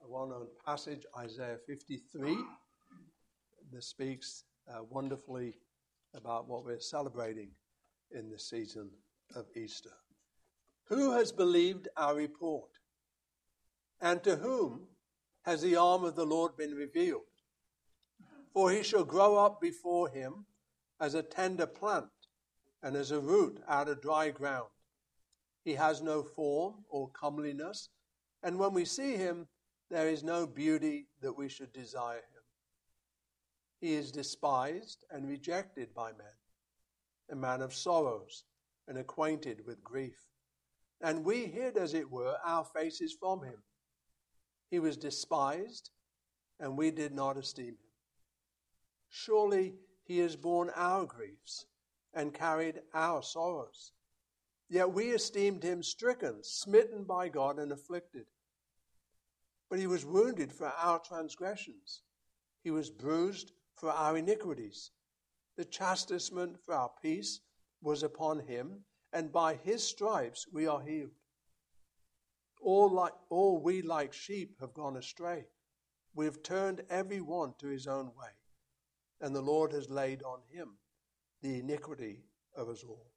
well-known passage, Isaiah 53, that speaks wonderfully about what we're celebrating in the season of Easter. Who has believed our report? And to whom has the arm of the Lord been revealed? For he shall grow up before him as a tender plant and as a root out of dry ground. He has no form or comeliness, and when we see him, there is no beauty that we should desire him. He is despised and rejected by men, a man of sorrows and acquainted with grief. And we hid, as it were, our faces from him. He was despised, and we did not esteem him. Surely he has borne our griefs and carried our sorrows. Yet we esteemed him stricken, smitten by God, and afflicted. But he was wounded for our transgressions. He was bruised for our iniquities. The chastisement for our peace was upon him, and by his stripes we are healed. All we like sheep have gone astray. We have turned every one to his own way, and the Lord has laid on him the iniquity of us all.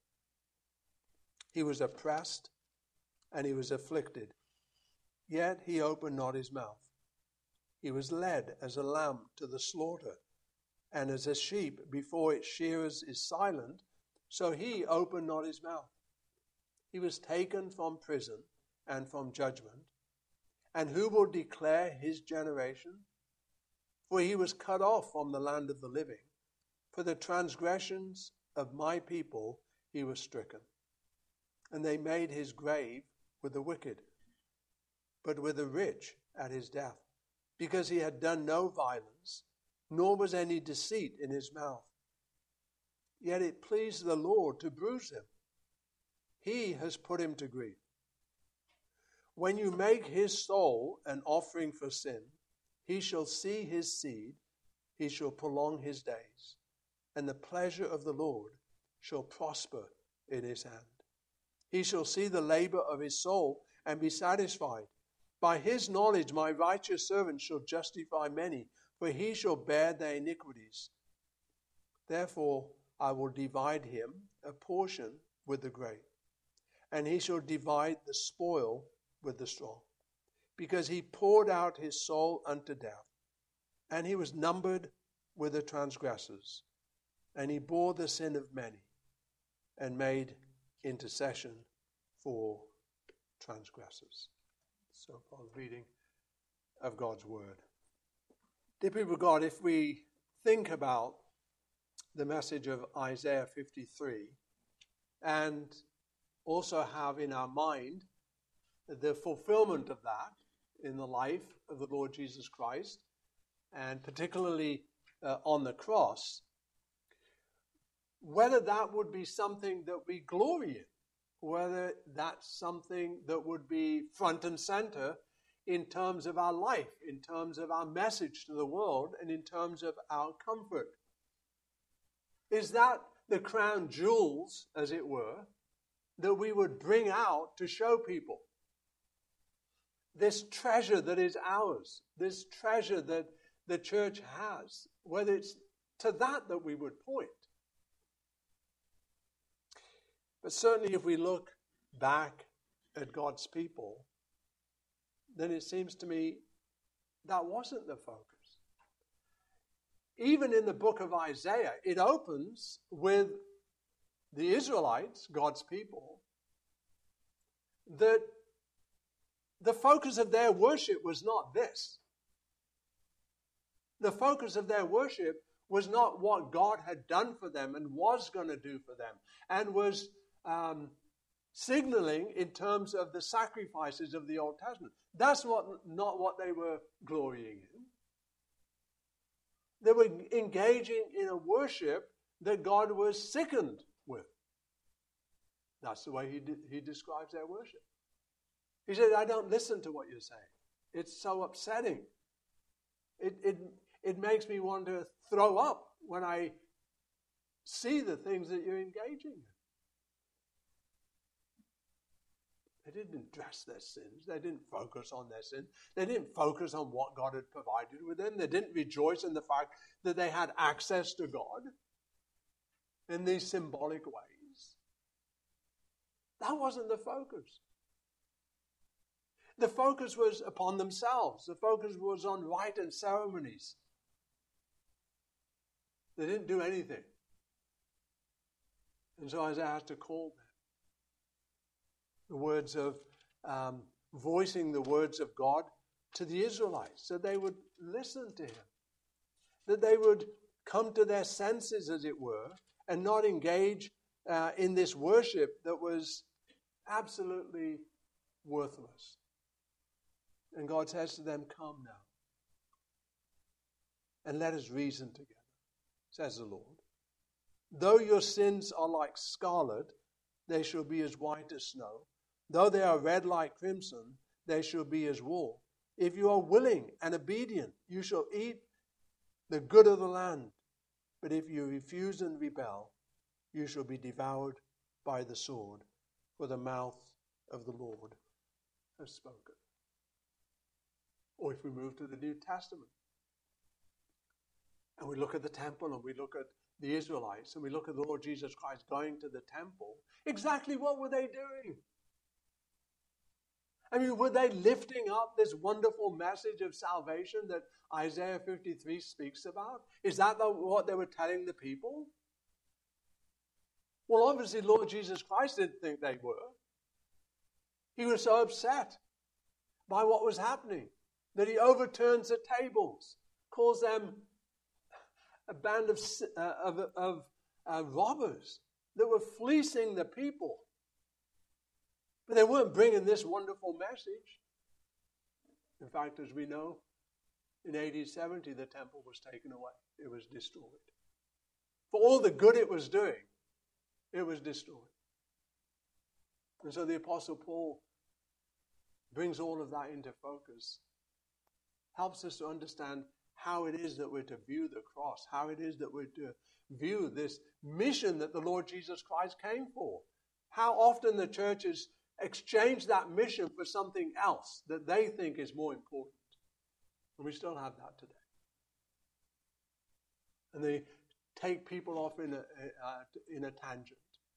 He was oppressed and he was afflicted, yet he opened not his mouth. He was led as a lamb to the slaughter, and as a sheep before its shearers is silent, so he opened not his mouth. He was taken from prison and from judgment. And who will declare his generation? For he was cut off from the land of the living. For the transgressions of my people he was stricken. And they made his grave with the wicked, but with the rich at his death, because he had done no violence, nor was any deceit in his mouth. Yet it pleased the Lord to bruise him. He has put him to grief. When you make his soul an offering for sin, he shall see his seed, he shall prolong his days, and the pleasure of the Lord shall prosper in his hand. He shall see the labor of his soul and be satisfied. By his knowledge my righteous servant shall justify many, for he shall bear their iniquities. Therefore I will divide him a portion with the great, and he shall divide the spoil with the strong, because he poured out his soul unto death, and he was numbered with the transgressors, and he bore the sin of many, and made intercession for transgressors. So far the reading of God's word. Dear people of God, if we think about the message of Isaiah 53 and also have in our mind the fulfillment of that in the life of the Lord Jesus Christ, and particularly on the cross, whether that would be something that we glory in, whether that's something that would be front and center in terms of our life, in terms of our message to the world, and in terms of our comfort. Is that the crown jewels, as it were, that we would bring out to show people? This treasure that is ours, this treasure that the church has, whether it's to that we would point. But certainly if we look back at God's people, then it seems to me that wasn't the focus. Even in the book of Isaiah, it opens with the Israelites, God's people, that the focus of their worship was not this. The focus of their worship was not what God had done for them and was going to do for them, and was signaling in terms of the sacrifices of the Old Testament. That's not what they were glorying in. They were engaging in a worship that God was sickened with. That's the way he describes their worship. He said, I don't listen to what you're saying. It's so upsetting. It makes me want to throw up when I see the things that you're engaging in. They didn't address their sins. They didn't focus on their sin. They didn't focus on what God had provided with them. They didn't rejoice in the fact that they had access to God in these symbolic ways. That wasn't the focus. The focus was upon themselves. The focus was on rite and ceremonies. They didn't do anything. And so Isaiah has to call them. The words of, voicing the words of God to the Israelites, so they would listen to him. That they would come to their senses, as it were, and not engage in this worship that was absolutely worthless. And God says to them, come now, and let us reason together, says the Lord. Though your sins are like scarlet, they shall be as white as snow. Though they are red like crimson, they shall be as wool. If you are willing and obedient, you shall eat the good of the land. But if you refuse and rebel, you shall be devoured by the sword, for the mouth of the Lord has spoken. Or if we move to the New Testament, and we look at the temple, and we look at the Israelites, and we look at the Lord Jesus Christ going to the temple, exactly what were they doing? I mean, were they lifting up this wonderful message of salvation that Isaiah 53 speaks about? Is that what they were telling the people? Well, obviously, Lord Jesus Christ didn't think they were. He was so upset by what was happening that he overturns the tables, calls them a band of robbers that were fleecing the people. But they weren't bringing this wonderful message. In fact, as we know, in AD 70, the temple was taken away. It was destroyed. For all the good it was doing, it was destroyed. And so the Apostle Paul brings all of that into focus, helps us to understand how it is that we're to view the cross, how it is that we're to view this mission that the Lord Jesus Christ came for. How often the churches exchange that mission for something else that they think is more important. And we still have that today. And they take people off in a tangent.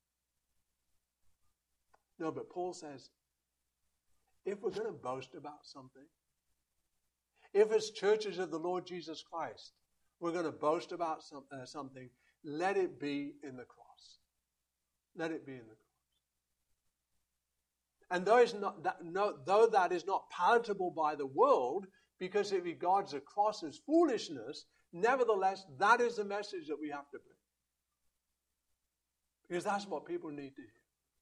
No, but Paul says, if we're going to boast about something, if as churches of the Lord Jesus Christ, we're going to boast about something, let it be in the cross. Let it be in the cross. And though that is not palatable by the world, because it regards the cross as foolishness, nevertheless, that is the message that we have to bring. Because that's what people need to hear.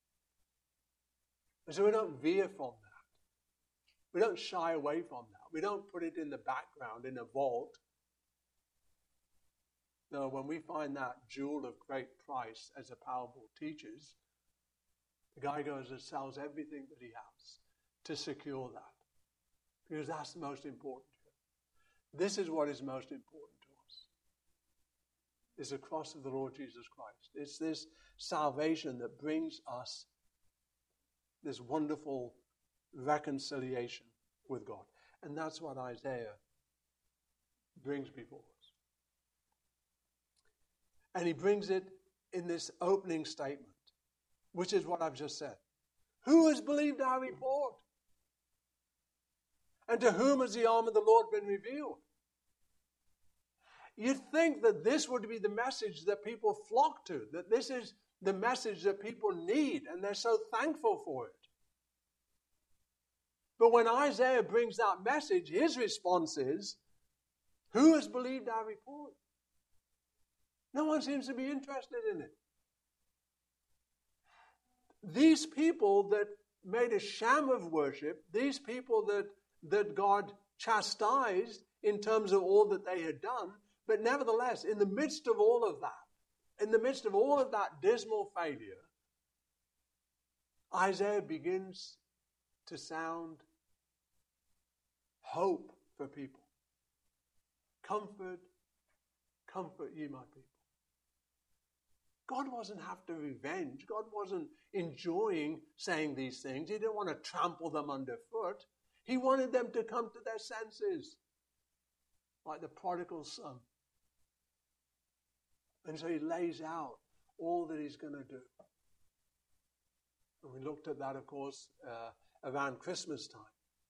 And so we don't veer from that. We don't shy away from that. We don't put it in the background, in a vault. No, when we find that jewel of great price, as the parable teaches, the guy goes and sells everything that he has to secure that. Because that's the most important to him. This is what is most important to us. It's the cross of the Lord Jesus Christ. It's this salvation that brings us this wonderful reconciliation with God. And that's what Isaiah brings before us. And he brings it in this opening statement, which is what I've just said. Who has believed our report? And to whom has the arm of the Lord been revealed? You'd think that this would be the message that people flock to, that this is the message that people need, and they're so thankful for it. But when Isaiah brings that message, his response is, who has believed our report? No one seems to be interested in it. These people that made a sham of worship, these people that God chastised in terms of all that they had done, but nevertheless, in the midst of all of that, in the midst of all of that dismal failure, Isaiah begins to sound hope for people. Comfort, comfort ye my people. God wasn't after revenge. God wasn't enjoying saying these things. He didn't want to trample them underfoot. He wanted them to come to their senses, like the prodigal son. And so he lays out all that he's going to do. And we looked at that, of course, around Christmas time.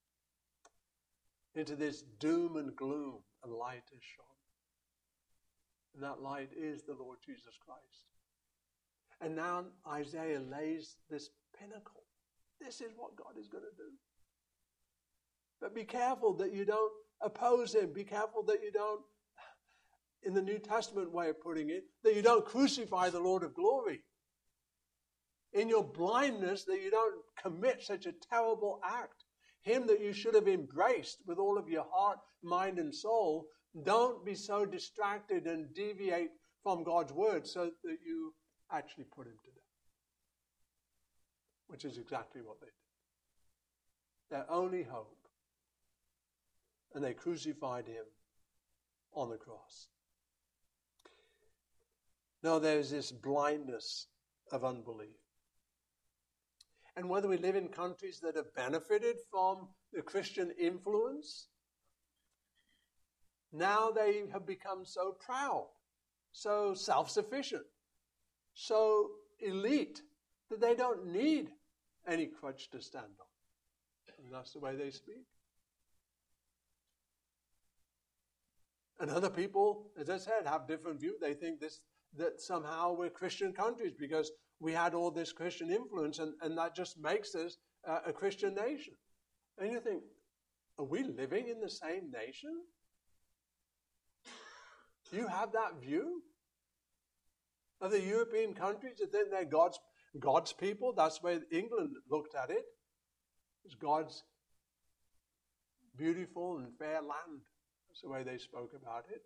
Into this doom and gloom, a light is shone. And that light is the Lord Jesus Christ. And now Isaiah lays this pinnacle. This is what God is going to do. But be careful that you don't oppose him. Be careful that you don't, in the New Testament way of putting it, that you don't crucify the Lord of glory. In your blindness, that you don't commit such a terrible act. Him that you should have embraced with all of your heart, mind, and soul. Don't be so distracted and deviate from God's word so that you actually put him to death. Which is exactly what they did. Their only hope. And they crucified him on the cross. Now there's this blindness of unbelief. And whether we live in countries that have benefited from the Christian influence, now they have become so proud, so self-sufficient, so elite, that they don't need any crutch to stand on. And that's the way they speak. And other people, as I said, have different views. They think that somehow we're Christian countries because we had all this Christian influence and that just makes us a Christian nation. And you think, are we living in the same nation? Do you have that view? Of the European countries that think they're God's people? That's the way England looked at it. It's God's beautiful and fair land. That's the way they spoke about it.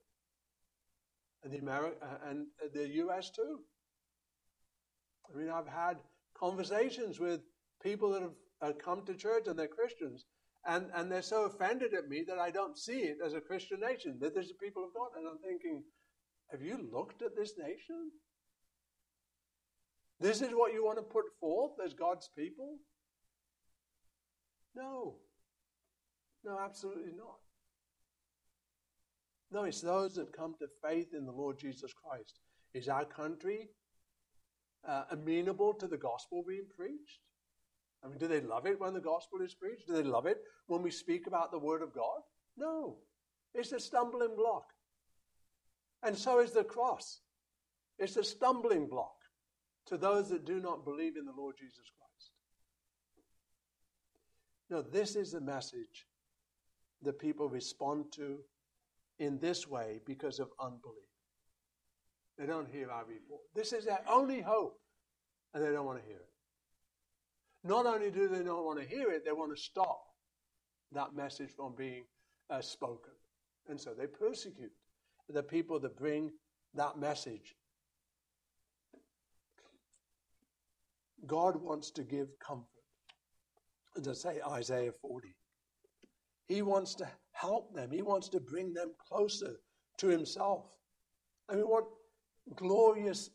And the US too. I mean, I've had conversations with people that have come to church and they're Christians, and they're so offended at me that I don't see it as a Christian nation, that there's a people of God. And I'm thinking, have you looked at this nation? This is what you want to put forth as God's people? No. No, absolutely not. No, it's those that come to faith in the Lord Jesus Christ. Is our country amenable to the gospel being preached? I mean, do they love it when the gospel is preached? Do they love it when we speak about the word of God? No. It's a stumbling block. And so is the cross. It's a stumbling block to those that do not believe in the Lord Jesus Christ. No, this is the message that people respond to in this way because of unbelief. They don't hear our report. This is their only hope, and they don't want to hear it. Not only do they not want to hear it, they want to stop that message from being spoken. And so they persecute the people that bring that message. God wants to give comfort. As I say, Isaiah 40. He wants to help them. He wants to bring them closer to himself. I mean, what glorious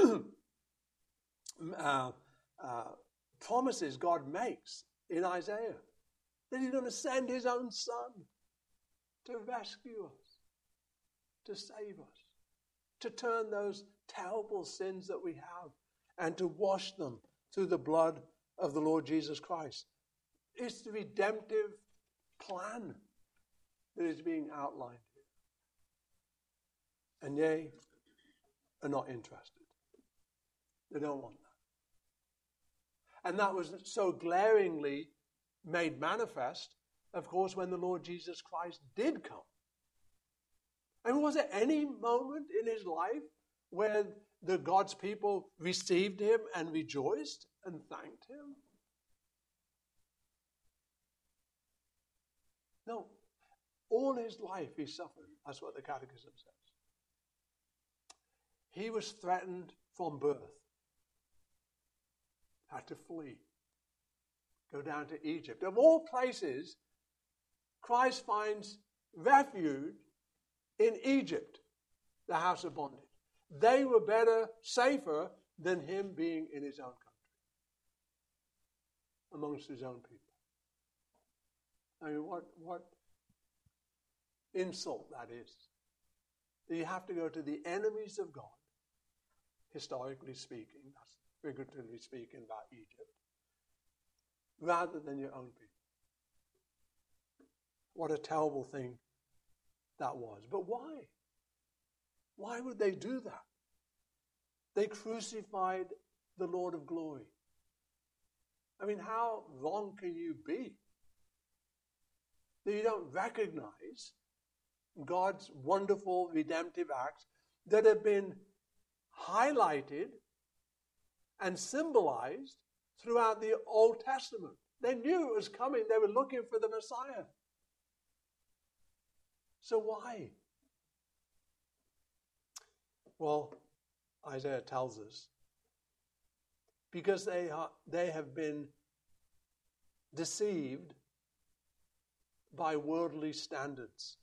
promises God makes in Isaiah. That he's going to send his own son to rescue us, to save us, to turn those terrible sins that we have and to wash them through the blood of the Lord Jesus Christ. It's the redemptive plan that is being outlined here. And they are not interested. They don't want that. And that was so glaringly made manifest, of course, when the Lord Jesus Christ did come. I mean, was there any moment in his life where the God's people received him and rejoiced and thanked him? No. All his life he suffered. That's what the Catechism says. He was threatened from birth. Had to flee. Go down to Egypt. Of all places, Christ finds refuge in Egypt, the house of bondage. they were better, safer than him being in his own country, amongst his own people. I mean, what insult that is. You have to go to the enemies of God, historically speaking, that's figuratively speaking about Egypt, rather than your own people. What a terrible thing that was. But why? Why would they do that? They crucified the Lord of glory. I mean, how wrong can you be? That you don't recognize God's wonderful redemptive acts that have been highlighted and symbolized throughout the Old Testament. They knew it was coming. They were looking for the Messiah. So why? Well, Isaiah tells us, because they have been deceived by worldly standards.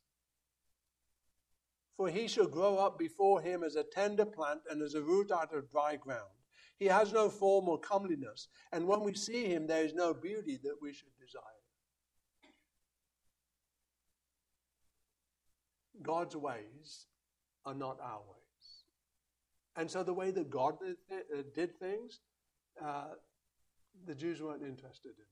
For he shall grow up before him as a tender plant and as a root out of dry ground. He has no form or comeliness, and when we see him, there is no beauty that we should desire. God's ways are not our ways. And so the way that God did things, the Jews weren't interested in.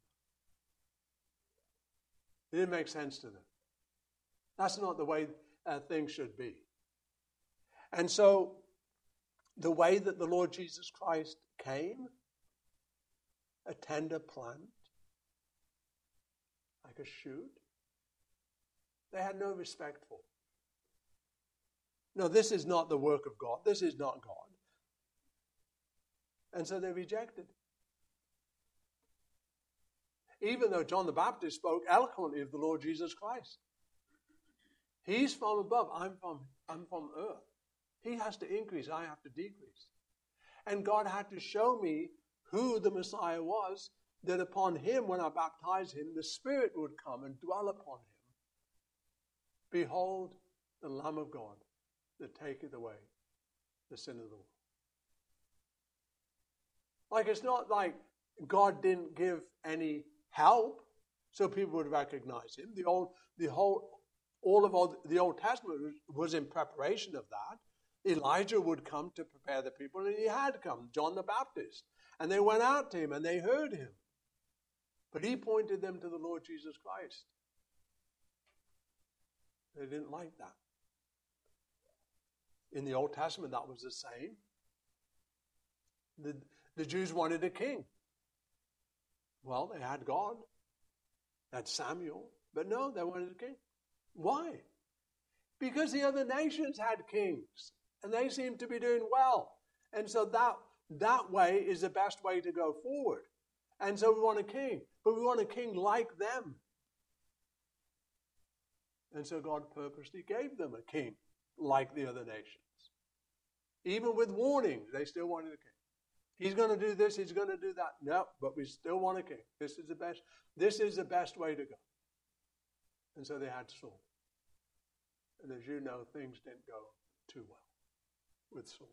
It didn't make sense to them. That's not the way things should be. And so the way that the Lord Jesus Christ came, a tender plant, like a shoot, they had no respect for. No, this is not the work of God. This is not God. And so they rejected. Even though John the Baptist spoke eloquently of the Lord Jesus Christ. He's from above. I'm from earth. He has to increase. I have to decrease. And God had to show me who the Messiah was, that upon him, when I baptize him, the Spirit would come and dwell upon him. Behold, the Lamb of God that taketh away the sin of the world. Like, it's not like God didn't give any help so people would recognize him. All of the Old Testament was in preparation of that. Elijah would come to prepare the people, and he had come, John the Baptist. And they went out to him, and they heard him. But he pointed them to the Lord Jesus Christ. They didn't like that. In the Old Testament, that was the same. The Jews wanted a king. Well, they had God. They had Samuel. But no, they wanted a king. Why? Because the other nations had kings. And they seemed to be doing well. And so that way is the best way to go forward. And so we want a king. But we want a king like them. And so God purposely gave them a king like the other nations. Even with warnings, they still wanted a king. He's going to do this, he's going to do that. No, but we still want a king. This is the best way to go. And so they had Saul. And as you know, things didn't go too well with Saul.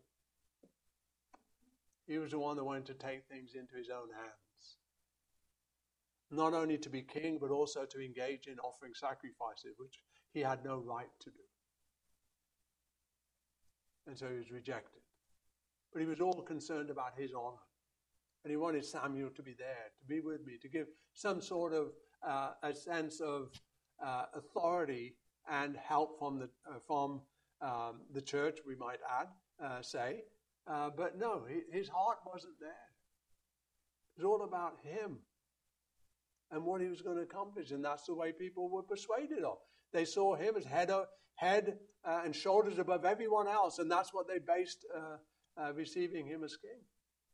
He was the one that wanted to take things into his own hands. Not only to be king, but also to engage in offering sacrifices, which he had no right to do. And so he was rejected. But he was all concerned about his honor. And he wanted Samuel to be there, to be with me, to give some sort of a sense of authority and help from the church, we might say. But no, his heart wasn't there. It was all about him and what he was going to accomplish. And that's the way people were persuaded of. They saw him as head and shoulders above everyone else. And that's what they based receiving him as king.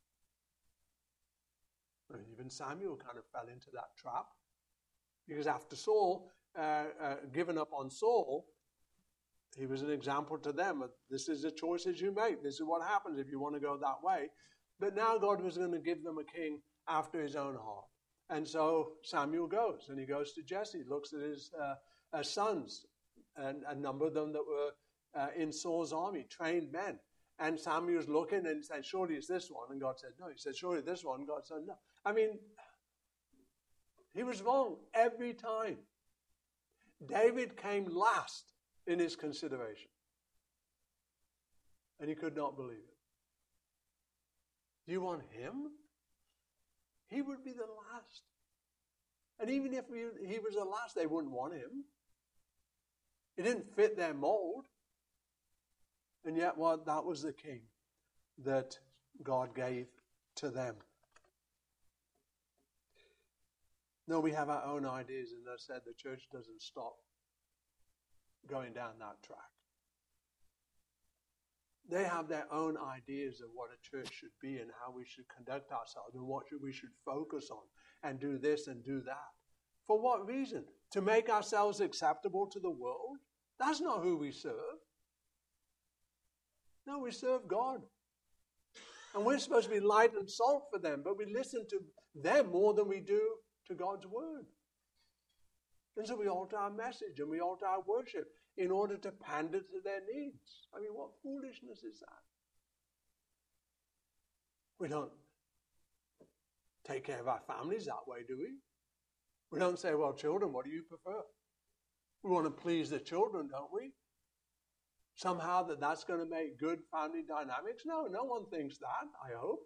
And even Samuel kind of fell into that trap. Because after Saul, given up on Saul, he was an example to them. This is the choices you make. This is what happens if you want to go that way. But now God was going to give them a king after his own heart. And so Samuel goes, and he goes to Jesse, looks at his sons, and a number of them that were in Saul's army, trained men. And Samuel's looking and saying, surely it's this one. And God said, no. He said, surely this one. God said, no. I mean, he was wrong every time. David came last in his consideration. And he could not believe it. Do you want him? He would be the last. And even if he was the last, they wouldn't want him. It didn't fit their mold. And yet, that was the king that God gave to them. No, we have our own ideas, and as I said, the church doesn't stop going down that track. They have their own ideas of what a church should be and how we should conduct ourselves and what we should focus on and do this and do that. For what reason? To make ourselves acceptable to the world? That's not who we serve. No, we serve God. And we're supposed to be light and salt for them, but we listen to them more than we do to God's word. And so we alter our message and we alter our worship in order to pander to their needs. I mean, what foolishness is that? We don't take care of our families that way, do we? We don't say, well, children, what do you prefer? We want to please the children, don't we? Somehow that's going to make good family dynamics? No, no one thinks that, I hope.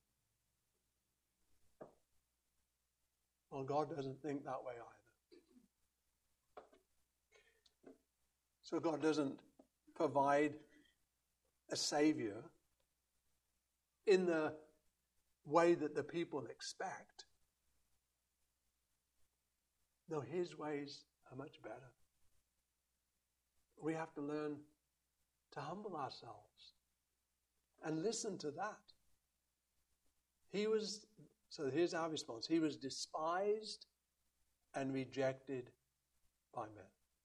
Well, God doesn't think that way either. So God doesn't provide a Savior in the way that the people expect. No, his ways are much better. We have to learn to humble ourselves and listen to that. So here's our response. He was despised and rejected by men.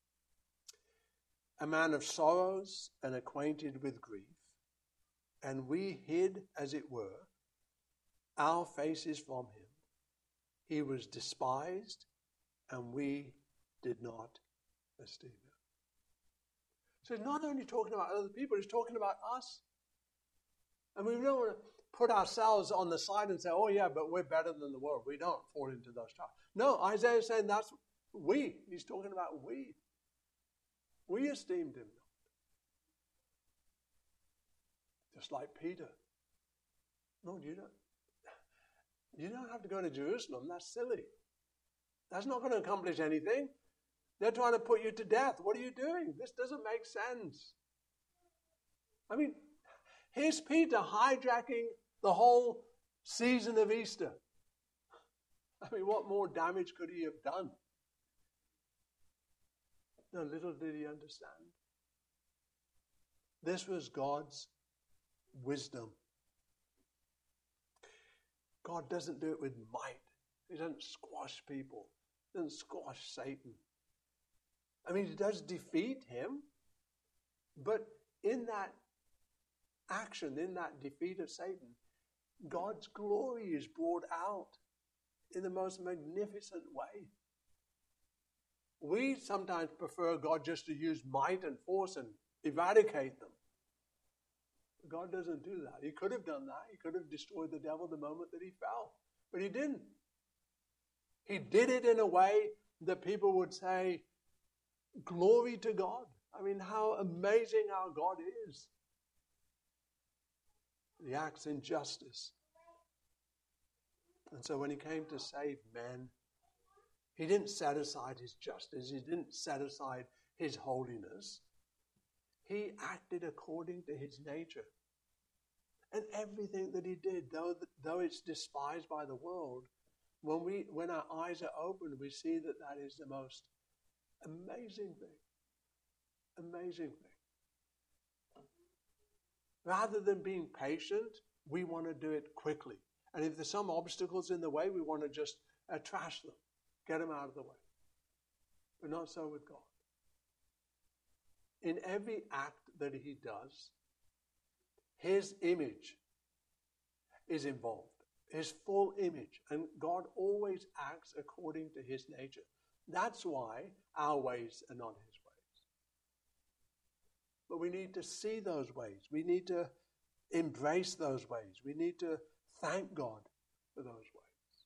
A man of sorrows and acquainted with grief. And we hid, as it were, our faces from him. He was despised and we did not esteem him. So he's not only talking about other people, he's talking about us. And we don't want to put ourselves on the side and say, oh yeah, but we're better than the world. We don't fall into those traps. No, Isaiah is saying that's we. He's talking about we. We esteemed him not. Just like Peter. No, you don't have to go to Jerusalem. That's silly. That's not going to accomplish anything. They're trying to put you to death. What are you doing? This doesn't make sense. I mean, here's Peter hijacking the whole season of Easter. I mean, what more damage could he have done? No, little did he understand. This was God's wisdom. God doesn't do it with might. He doesn't squash people. He doesn't squash Satan. I mean, he does defeat him, but in that action, in that defeat of Satan, God's glory is brought out in the most magnificent way. We sometimes prefer God just to use might and force and eradicate them. God doesn't do that. He could have done that. He could have destroyed the devil the moment that he fell, but he didn't. He did it in a way that people would say, glory to God. I mean, how amazing our God is. He acts in justice. And so when he came to save men, he didn't set aside his justice. He didn't set aside his holiness. He acted according to his nature. And everything that he did, though it's despised by the world, when our eyes are opened, we see that that is the most amazing thing. Amazing thing. Rather than being patient, we want to do it quickly. And if there's some obstacles in the way, we want to just trash them, get them out of the way. But not so with God. In every act that he does, his image is involved. His full image. And God always acts according to his nature. That's why our ways are not his ways. But we need to see those ways. We need to embrace those ways. We need to thank God for those ways.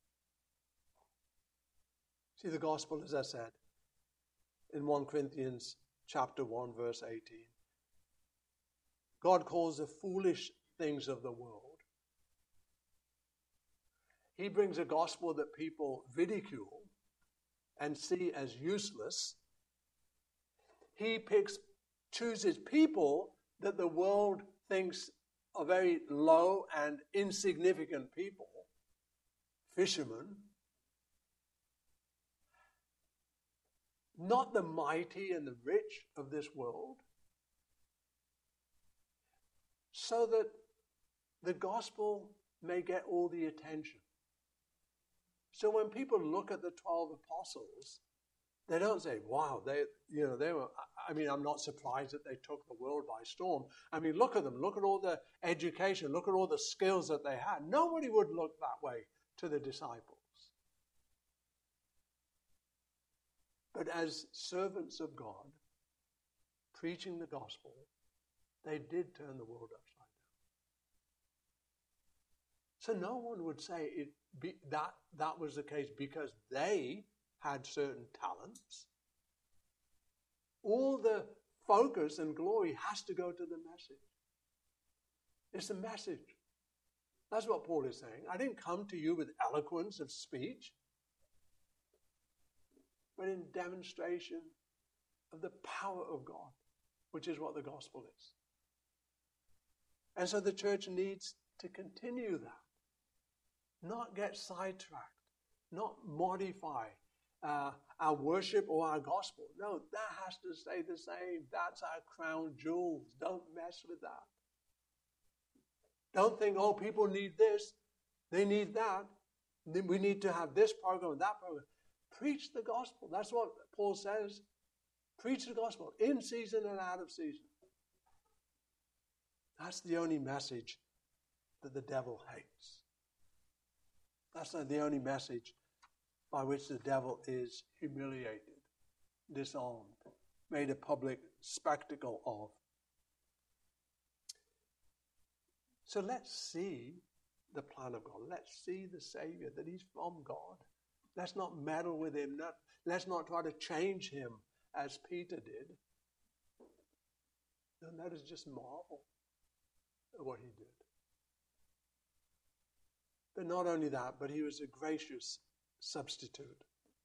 See, the gospel, as I said, in 1 Corinthians chapter 1, verse 18, God calls the foolish things of the world. He brings a gospel that people ridicule and see as useless. He chooses people that the world thinks are very low and insignificant people, fishermen, not the mighty and the rich of this world, so that the gospel may get all the attention. So when people look at the 12 apostles, they don't say, wow, they were, I'm not surprised that they took the world by storm. I mean, look at them. Look at all the education. Look at all the skills that they had. Nobody would look that way to the disciples. But as servants of God, preaching the gospel, they did turn the world upside down. So no one would say that was the case because they had certain talents. All the focus and glory has to go to the message. It's the message. That's what Paul is saying. I didn't come to you with eloquence of speech, but in demonstration of the power of God, which is what the gospel is. And so the church needs to continue that, not get sidetracked, not modify our worship or our gospel. No, that has to stay the same. That's our crown jewels. Don't mess with that. Don't think, oh, people need this, they need that. We need to have this program and that program. Preach the gospel. That's what Paul says. Preach the gospel in season and out of season. That's the only message that the devil hates. That's not the only message by which the devil is humiliated, disowned, made a public spectacle of. So let's see the plan of God. Let's see the Savior, that he's from God. Let's not meddle with him. Let's not try to change him as Peter did. No, let us just marvel at what he did. But not only that, but he was a gracious substitute.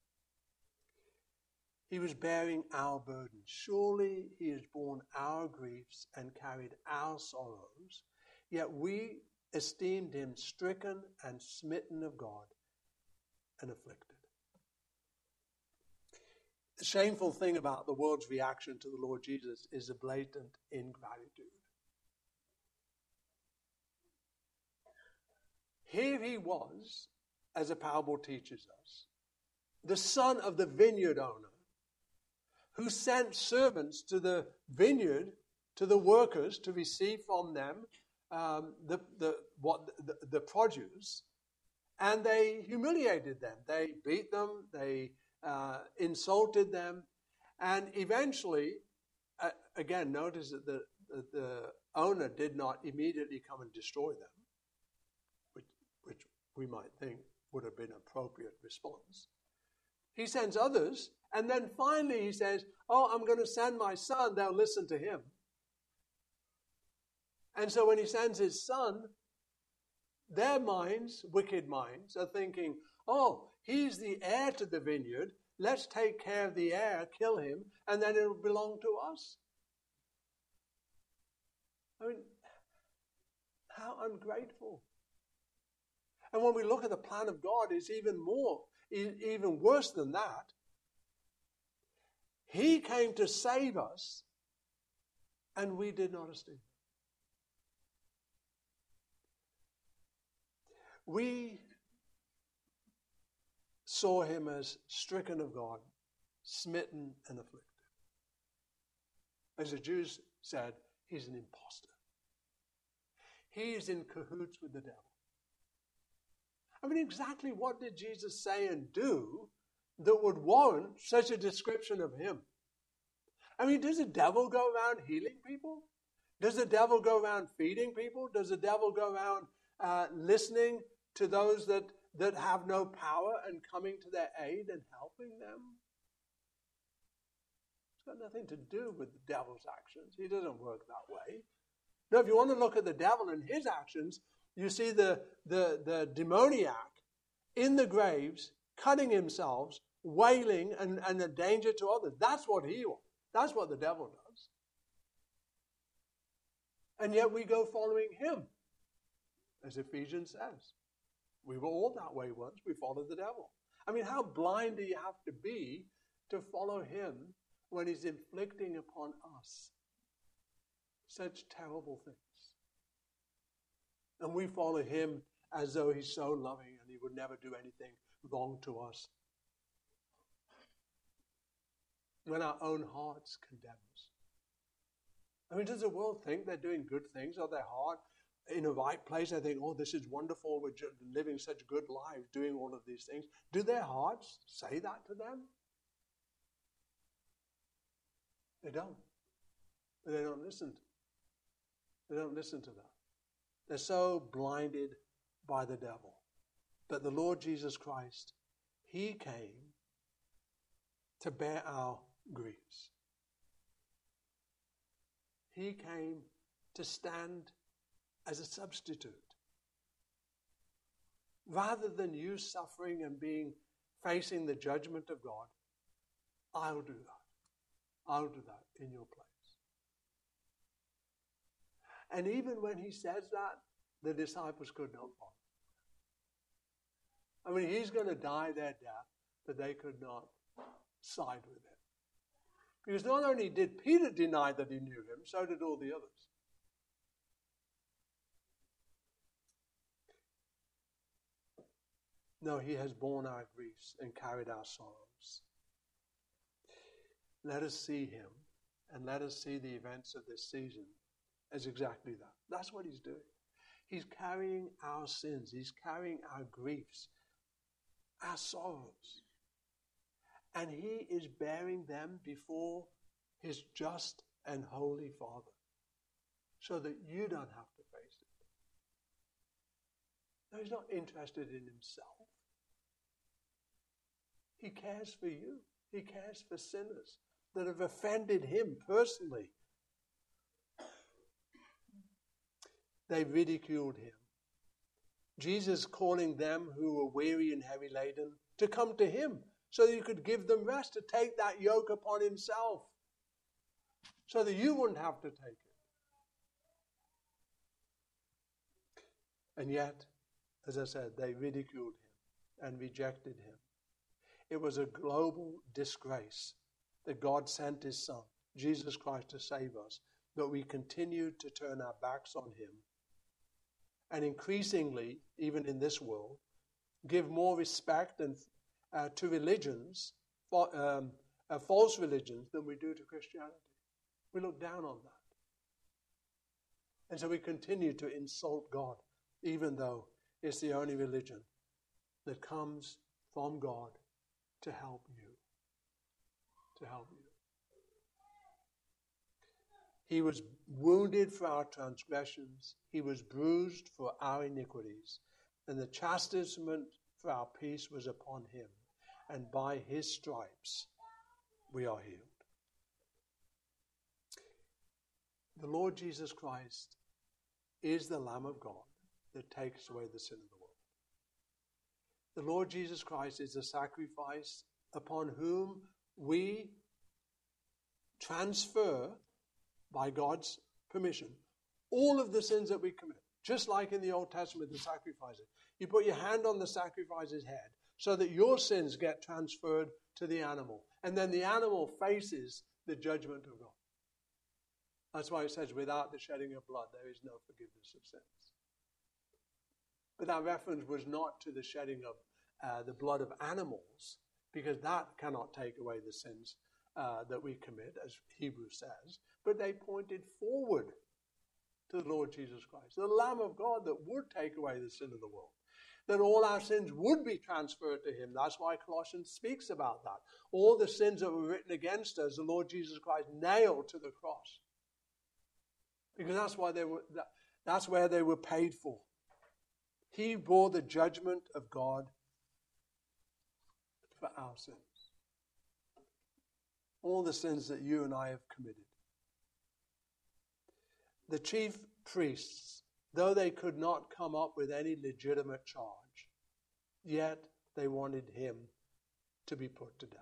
He was bearing our burdens. Surely he has borne our griefs and carried our sorrows. Yet we esteemed him stricken and smitten of God and afflicted. The shameful thing about the world's reaction to the Lord Jesus is a blatant ingratitude. Here he was, as the parable teaches us, the son of the vineyard owner, who sent servants to the vineyard, to the workers, to receive from them the produce, and they humiliated them. They beat them, they insulted them, and eventually, again, notice that the owner did not immediately come and destroy them, which we might think would have been an appropriate response. He sends others, and then finally he says, oh, I'm going to send my son, they'll listen to him. And so when he sends his son, their minds, wicked minds, are thinking, oh, he's the heir to the vineyard, let's take care of the heir, kill him, and then it'll belong to us. I mean, how ungrateful. And when we look at the plan of God, it's even worse than that. He came to save us, and we did not esteem him. We saw him as stricken of God, smitten and afflicted. As the Jews said, he's an imposter. He is in cahoots with the devil. I mean, exactly what did Jesus say and do that would warrant such a description of him? I mean, does the devil go around healing people? Does the devil go around feeding people? Does the devil go around listening to those that have no power and coming to their aid and helping them? It's got nothing to do with the devil's actions. He doesn't work that way. No, if you want to look at the devil and his actions, you see the demoniac in the graves, cutting himself, wailing, and a danger to others. That's what he wants. That's what the devil does. And yet we go following him, as Ephesians says. We were all that way once. We followed the devil. I mean, how blind do you have to be to follow him when he's inflicting upon us such terrible things? And we follow him as though he's so loving and he would never do anything wrong to us. When our own hearts condemn us. I mean, does the world think they're doing good things? Or their heart in a right place? They think, oh, this is wonderful. We're living such good lives, doing all of these things. Do their hearts say that to them? They don't. But they don't listen. They don't listen to that. They're so blinded by the devil. But the Lord Jesus Christ, he came to bear our griefs. He came to stand as a substitute. Rather than you suffering and facing the judgment of God, I'll do that. I'll do that in your place. And even when he says that, the disciples could not follow. I mean, he's going to die their death, but they could not side with him. Because not only did Peter deny that he knew him, so did all the others. No, he has borne our griefs and carried our sorrows. Let us see him, and let us see the events of this season as exactly that. That's what he's doing. He's carrying our sins. He's carrying our griefs, our sorrows. And he is bearing them before his just and holy Father, so that you don't have to face it. No, he's not interested in himself. He cares for you. He cares for sinners that have offended him personally. They ridiculed him. Jesus calling them who were weary and heavy laden to come to him so that he could give them rest, to take that yoke upon himself so that you wouldn't have to take it. And yet, as I said, they ridiculed him and rejected him. It was a global disgrace that God sent his Son, Jesus Christ, to save us, that we continued to turn our backs on him. And increasingly, even in this world, give more respect to religions, false religions, than we do to Christianity. We look down on that. And so we continue to insult God, even though it's the only religion that comes from God to help you. To help you. He was wounded for our transgressions. He was bruised for our iniquities. And the chastisement for our peace was upon him. And by his stripes we are healed. The Lord Jesus Christ is the Lamb of God that takes away the sin of the world. The Lord Jesus Christ is the sacrifice upon whom we transfer, by God's permission, all of the sins that we commit. Just like in the Old Testament, the sacrifices. You put your hand on the sacrifice's head so that your sins get transferred to the animal. And then the animal faces the judgment of God. That's why it says, without the shedding of blood, there is no forgiveness of sins. But that reference was not to the shedding of the blood of animals, because that cannot take away the sins that we commit, as Hebrews says. But they pointed forward to the Lord Jesus Christ, the Lamb of God that would take away the sin of the world. That all our sins would be transferred to him. That's why Colossians speaks about that. All the sins that were written against us, the Lord Jesus Christ nailed to the cross. Because that's where they were paid for. He bore the judgment of God for our sins. All the sins that you and I have committed. The chief priests, though they could not come up with any legitimate charge, yet they wanted him to be put to death.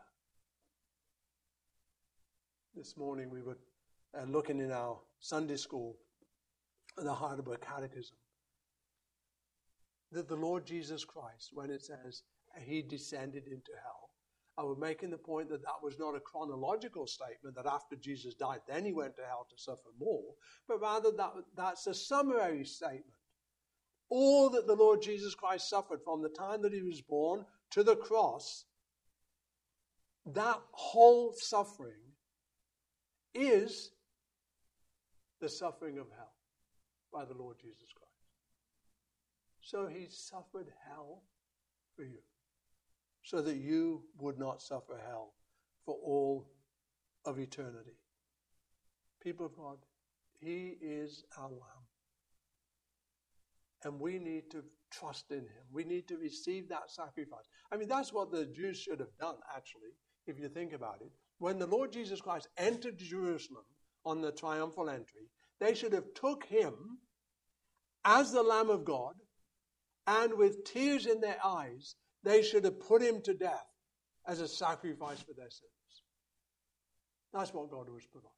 This morning we were looking in our Sunday school, the Heidelberg Catechism, that the Lord Jesus Christ, when it says he descended into hell, I was making the point that that was not a chronological statement, that after Jesus died, then he went to hell to suffer more, but rather that's a summary statement. All that the Lord Jesus Christ suffered from the time that he was born to the cross, that whole suffering is the suffering of hell by the Lord Jesus Christ. So he suffered hell for you, so that you would not suffer hell for all of eternity. People of God, he is our Lamb. And we need to trust in him. We need to receive that sacrifice. I mean, that's what the Jews should have done, actually, if you think about it. When the Lord Jesus Christ entered Jerusalem on the triumphal entry, they should have took him as the Lamb of God, and with tears in their eyes, they should have put him to death as a sacrifice for their sins. That's what God was providing.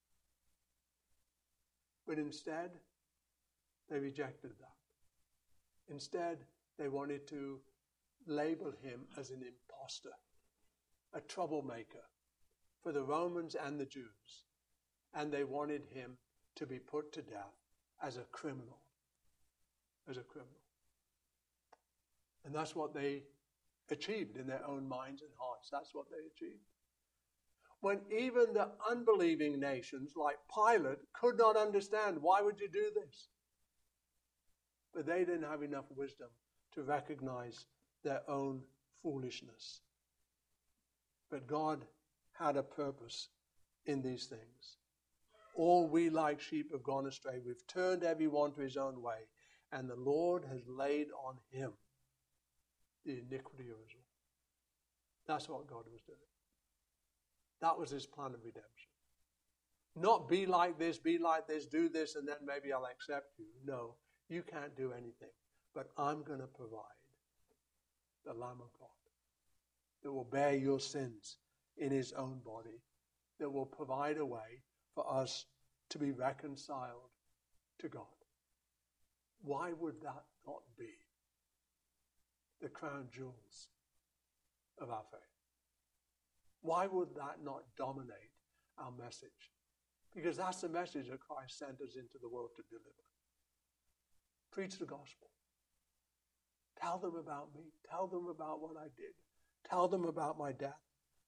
But instead, they rejected that. Instead, they wanted to label him as an imposter, a troublemaker for the Romans and the Jews. And they wanted him to be put to death as a criminal. As a criminal. And that's what they achieved in their own minds and hearts. That's what they achieved. When even the unbelieving nations like Pilate could not understand, why would you do this? But they didn't have enough wisdom to recognize their own foolishness. But God had a purpose in these things. All we like sheep have gone astray. We've turned everyone to his own way. And the Lord has laid on him the iniquity of us all. That's what God was doing. That was his plan of redemption. Not be like this, do this, and then maybe I'll accept you. No, you can't do anything. But I'm going to provide the Lamb of God that will bear your sins in his own body, that will provide a way for us to be reconciled to God. Why would that not be the crown jewels of our faith? Why would that not dominate our message? Because that's the message that Christ sent us into the world to deliver. Preach the gospel. Tell them about me. Tell them about what I did. Tell them about my death.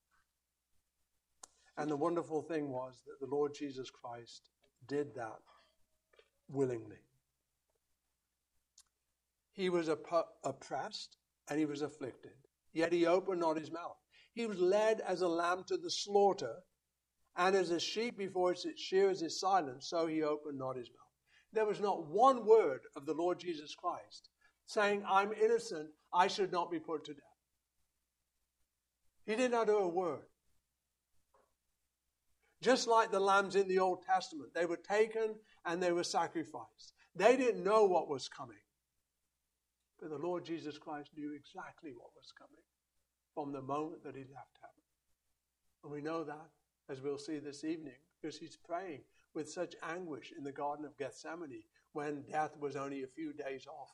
And the wonderful thing was that the Lord Jesus Christ did that willingly. He was oppressed and he was afflicted, yet he opened not his mouth. He was led as a lamb to the slaughter, and as a sheep before its shearers is silent, so he opened not his mouth. There was not one word of the Lord Jesus Christ saying, I'm innocent, I should not be put to death. He did not utter a word. Just like the lambs in the Old Testament, they were taken and they were sacrificed. They didn't know what was coming. But the Lord Jesus Christ knew exactly what was coming from the moment that he left heaven. And we know that, as we'll see this evening, because he's praying with such anguish in the Garden of Gethsemane when death was only a few days off.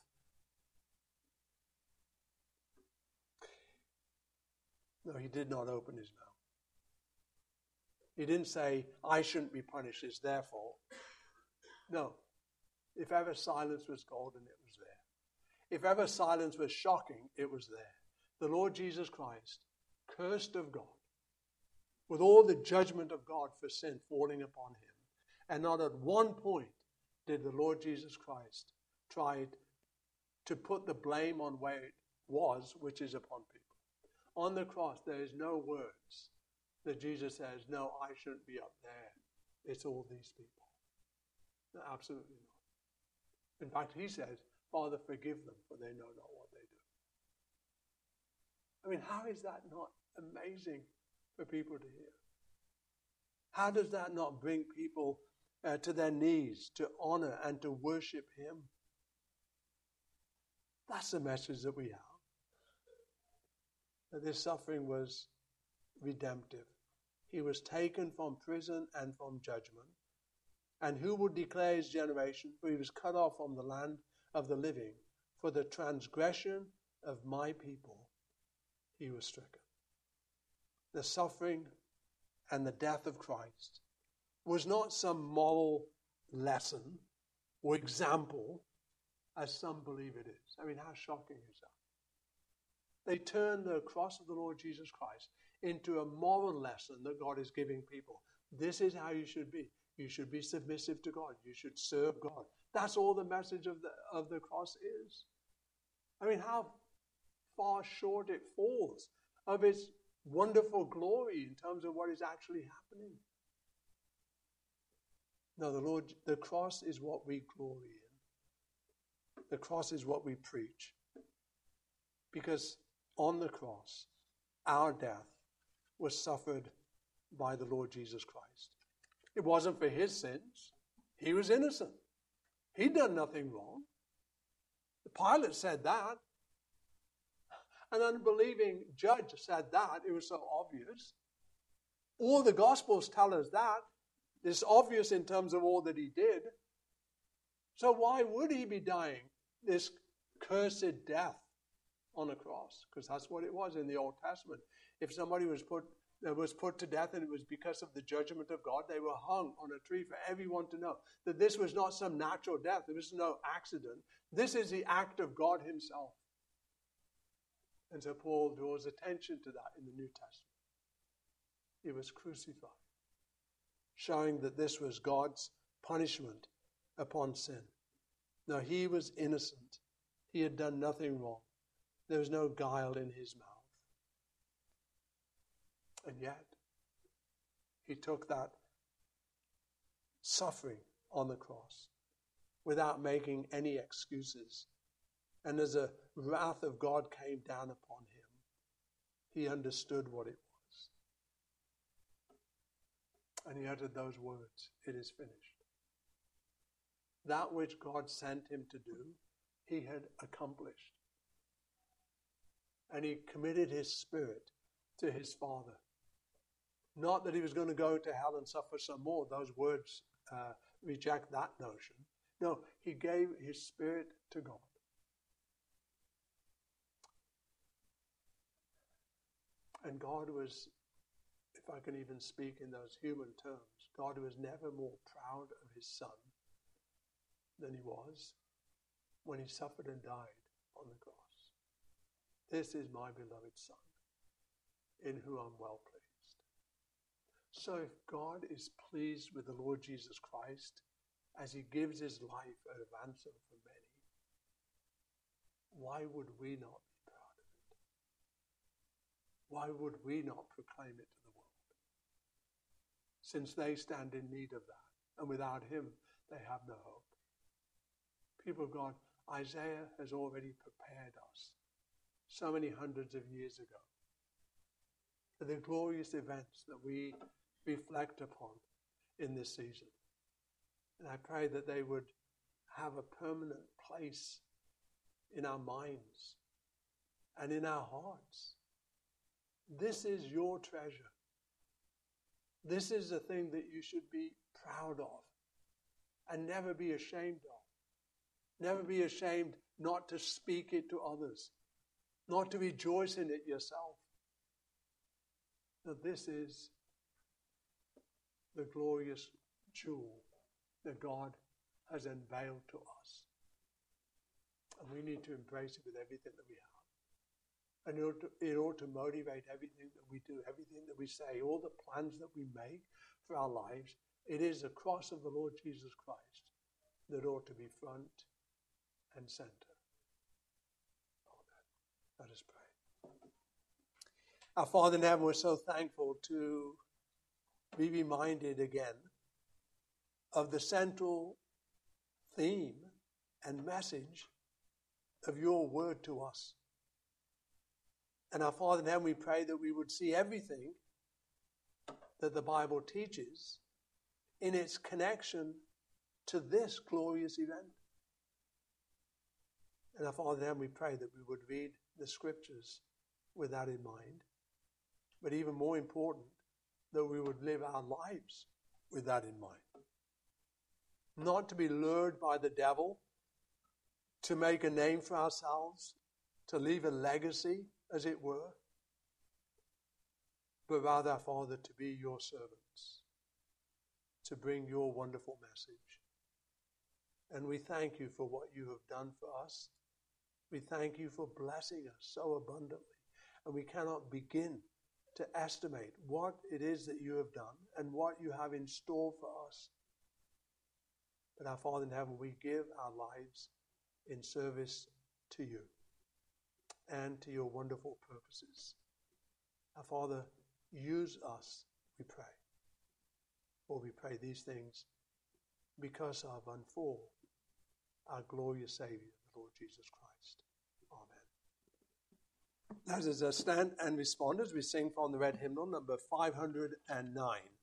No, he did not open his mouth. He didn't say, I shouldn't be punished, it's their fault. No. If ever silence was golden, it was there. If ever silence was shocking, it was there. The Lord Jesus Christ, cursed of God, with all the judgment of God for sin falling upon him. And not at one point did the Lord Jesus Christ try to put the blame on where it was, which is upon people. On the cross, there is no words that Jesus says, no, I shouldn't be up there. It's all these people. No, absolutely not. In fact, he says, Father, forgive them, for they know not what they do. I mean, how is that not amazing for people to hear? How does that not bring people to their knees to honor and to worship him? That's the message that we have. That this suffering was redemptive. He was taken from prison and from judgment. And who would declare his generation? For he was cut off from the land of the living. For the transgression of my people he was stricken. The suffering and the death of Christ was not some moral lesson or example, as some believe it is. I mean, how shocking is that? They turn the cross of the Lord Jesus Christ into a moral lesson that God is giving people. This is how you should be. You should be submissive to God. You should serve God. That's all the message of the cross is. I mean, how far short it falls of its wonderful glory in terms of what is actually happening. No, the cross is what we glory in. The cross is what we preach. Because on the cross, our death was suffered by the Lord Jesus Christ. It wasn't for his sins. He was innocent. He'd done nothing wrong. The Pilate said that. An unbelieving judge said that. It was so obvious. All the Gospels tell us that. It's obvious in terms of all that he did. So why would he be dying this cursed death on a cross? Because that's what it was in the Old Testament. If somebody was put to death and it was because of the judgment of God, they were hung on a tree for everyone to know that this was not some natural death. There was no accident. This is the act of God himself. And so Paul draws attention to that in the New Testament. He was crucified, showing that this was God's punishment upon sin. Now, he was innocent. He had done nothing wrong. There was no guile in his mouth. And yet, he took that suffering on the cross without making any excuses. And as the wrath of God came down upon him, he understood what it was. And he uttered those words, "It is finished." That which God sent him to do, he had accomplished. And he committed his spirit to his Father. Not that he was going to go to hell and suffer some more. Those words reject that notion. No, he gave his spirit to God. And God was, if I can even speak in those human terms, God was never more proud of his Son than he was when he suffered and died on the cross. This is my beloved Son, in whom I'm well pleased. So if God is pleased with the Lord Jesus Christ as he gives his life as a ransom for many, why would we not be proud of it? Why would we not proclaim it to the world? Since they stand in need of that, and without him, they have no hope. People of God, Isaiah has already prepared us so many hundreds of years ago for the glorious events that we reflect upon in this season. And I pray that they would have a permanent place in our minds and in our hearts. This is your treasure. This is the thing that you should be proud of and never be ashamed of. Never be ashamed not to speak it to others, not to rejoice in it yourself. That this is the glorious jewel that God has unveiled to us. And we need to embrace it with everything that we have. And it ought to motivate everything that we do, everything that we say, all the plans that we make for our lives. It is the cross of the Lord Jesus Christ that ought to be front and center. Amen. Let us pray. Our Father in heaven, we're so thankful to be reminded again of the central theme and message of your word to us. And our Father in heaven, we pray that we would see everything that the Bible teaches in its connection to this glorious event. And our Father in heaven, we pray that we would read the scriptures with that in mind. But even more important, that we would live our lives with that in mind. Not to be lured by the devil to make a name for ourselves, to leave a legacy, as it were, but rather, Father, to be your servants, to bring your wonderful message. And we thank you for what you have done for us. We thank you for blessing us so abundantly. And we cannot begin to estimate what it is that you have done and what you have in store for us. But our Father in heaven, we give our lives in service to you and to your wonderful purposes. Our Father, use us, we pray. For we pray these things because of and for our glorious Savior, the Lord Jesus Christ. Amen. Let us stand and respond as we sing from the red hymnal, number 509.